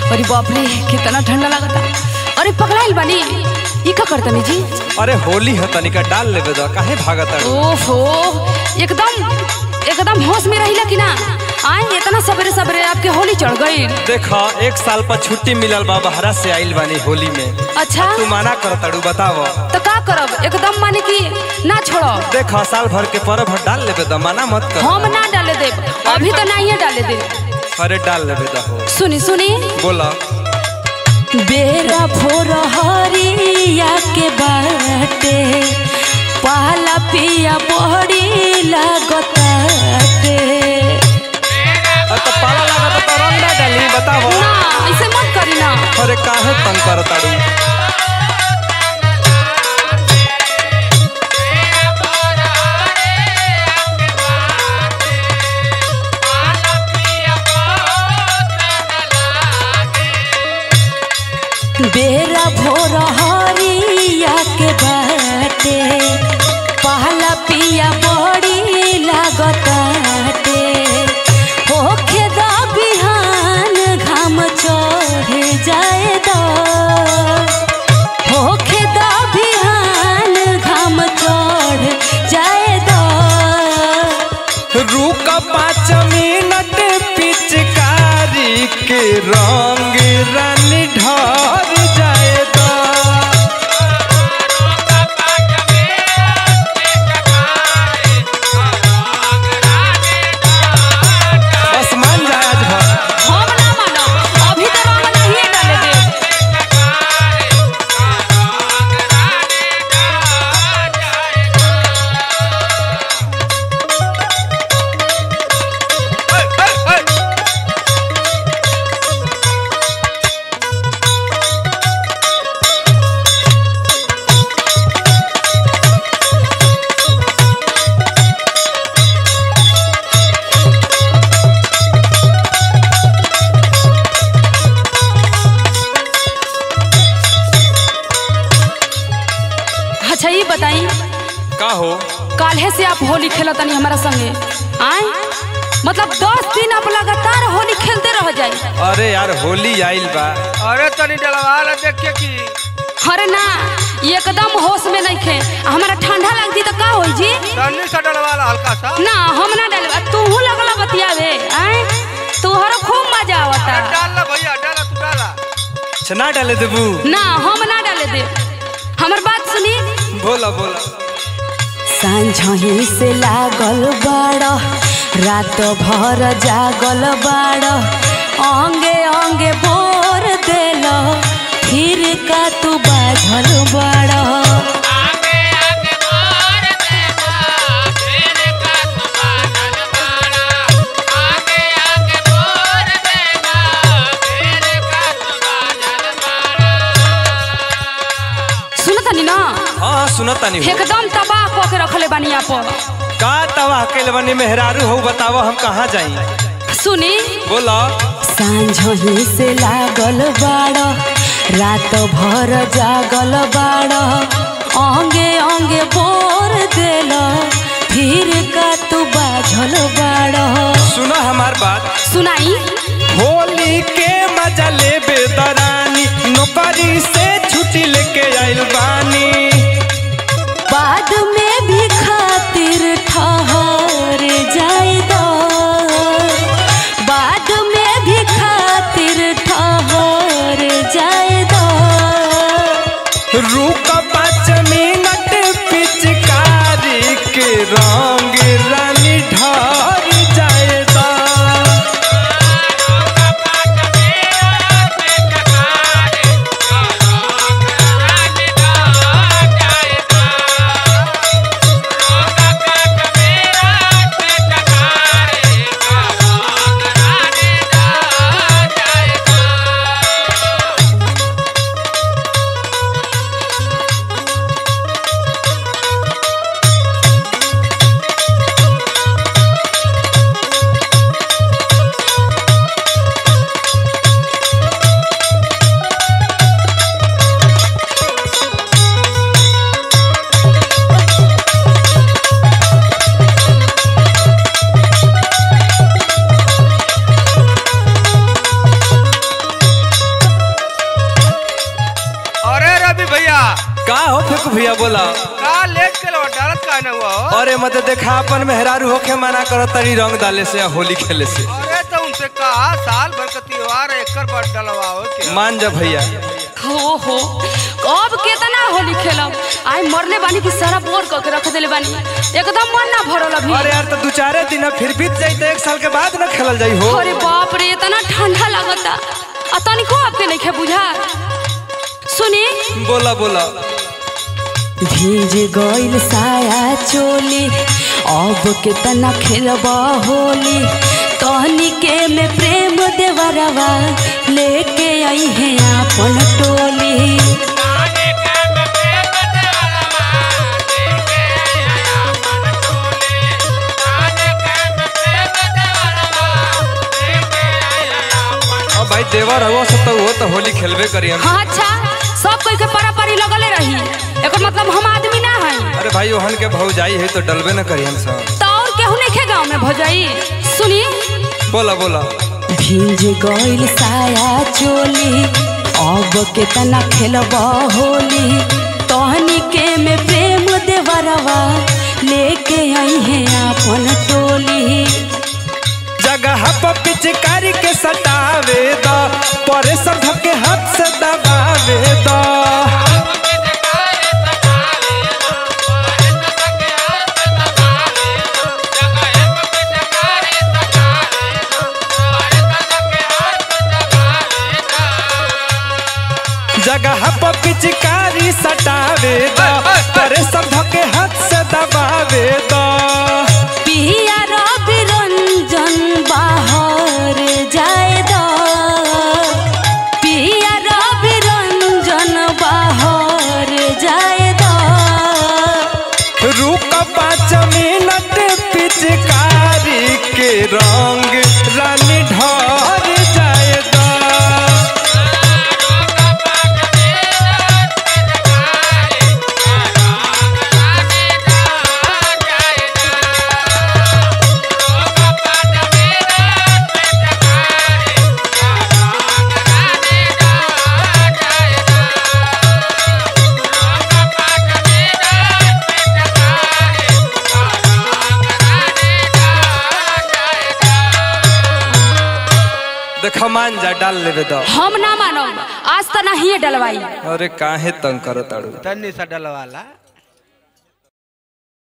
अरे बाप रे कितना ठंडा लगता। अरे पगलाइल बानी ई का करतनी जी? अरे होली है तनिका डाल लेबे द काहे भागत? ओहो एकदम होश में रहिला कि ना? आए इतना सवेरे सवेरे आपके होली चढ़ गई। देखा 1 साल पर छुट्टी मिलल बा, बहरा से आइल बानी होली में। अच्छा तू माना करताड़ू बताव तो का करब? एकदम माने कि ना छोड़ो। देखा साल भर के पर्व डाल लेबे द, माना मत कर। हम ना डाले दे, अभी तो नहीं डाले दे। अरे डाल लेबे द हो। सुनी सुनी बोला बेरा भोर हरिया के बाटे पहला पिया बड़ी लागताटे। तो पाला लागत तो रंग ना डाली बताओ ना ऐसे मत करी ना। अरे काहे तंग करताड़ू? बेरा भोर हरिया के बाटे पहला पिया बड़ी लागताटे। होखे दा बिहान घाम चढ़ जाए दा, होखे दा बिहान घाम चढ़ जाए दा। रुक 5 मिनट पिचकारी के रंग रानी ढर जाए दा। बस मान जाए आज भर। हम ना मानो, अभी तो रंग नहीं डाले दे। अच्छा ये बताई का हो? काल्हे से आप होली खेला तनी हमारा संगे आए, मतलब 10 दिन आप लगातार होली खेलते रह जाए। अरे यार होली आइल बा। अरे तनी डलवाल देखिए कि अरे ना एकदम होश में नहीं खे। हमारा ठंडा लगती तो का होई जी? तनी सा डलवाल हल्का सा। ना हम ना डाले, तू लगला बतियावे आए, तुहरा खूब मजा आवता। डाल ला भैया, डाला तू डाला। छना डाले देबू? ना हम ना डाले दे, हमर बात सुनी। बोला बोला। सांझही से लागल बाड़ रात भर जागल बाड़, अंगे अंगे बोर देल फिर का तू बाझल बाड़। सुनतनी ना? हाँ सुनतानी हो। एकदम तबाह कऽ के रखले बानी आप। का तबाह कैल बनी मेहरारू हो बतावो हम कहाँ जाई? सुनी बोला। सांझही से लागल बाड़ रात भर जागल बाड़, अंगे अंगे बोर देल फिर का तू बाझल बाड़। सुना हमार बात। सुनाई। होली के मजा लेबे दरानी, नौकरी से छुट्टी लेके आइल बानी। बाद में भी खातिर ठहर जाए दो, बाद में भी खातिर ठहर जाए दो। रुक 5 मिनट पिचकारी के रंग रानी ढर जाए दा। का हो फेकू भैया बोला। का लेट के लो डालत का न हुआ हो? अरे मत देखा अपन मेहरारू होके मना करो तरी रंग डाले से या होली खेले से। अरे तो उनसे कहा साल भर का त्योहार है, एकर बाद डलवाओ क्या? मान जा भैया। हो अब केतना होली खेलब। आई मरले बानी की सारा बोर क के रख देले बानी, एकदम मन ना भरल अभी। अरे यार तो 2-4 दिन फिर बीत जाई तो 1 साल के बाद ना खेलल जाई हो। अरे बाप रे इतना ठंडा लगता आ तनिको आपके नहीं खे बुझा। सुनी बोला बोला। भीज गइल साया चोली अब केतना खेलब होली, कहनी के में प्रेम देवरवा लेके आई है अपन टोली। भाई देवर हो सब तो वो तो होली खेलबे करी हम। हाँ अच्छा सब कोई के पारी लगले रही, एकर मतलब हम आदमी ना है। अरे भाई ओहन के भौजाई है तो डलबे न करी हम सब। तो और केहू नहीं खे गाँव में भौजाई। सुनी बोला बोला। भीज गइल साया चोली अब केतना खेलब होली, तहनी के में प्रेम देवरवा लेके आई है अपन टोली। जगह पर पिचकारी के सटावे द परे सब के हाथ से दबावे द। जगह पर पिचकारी सटावे द परे सब के हाथ से दबावे द। पिया रवि रंजन बाहर जाए द, पिया रवि रंजन बाहर जाए द। रुक 5 मिनट पिचकारी के रंग रानी ढर जाए द। देखा मान जा डाल लेवे द। हम ना मानब, आज तो नहीं डलवाई। अरे काहे तंग करत आड़ू। तन्नी सा डलवाला।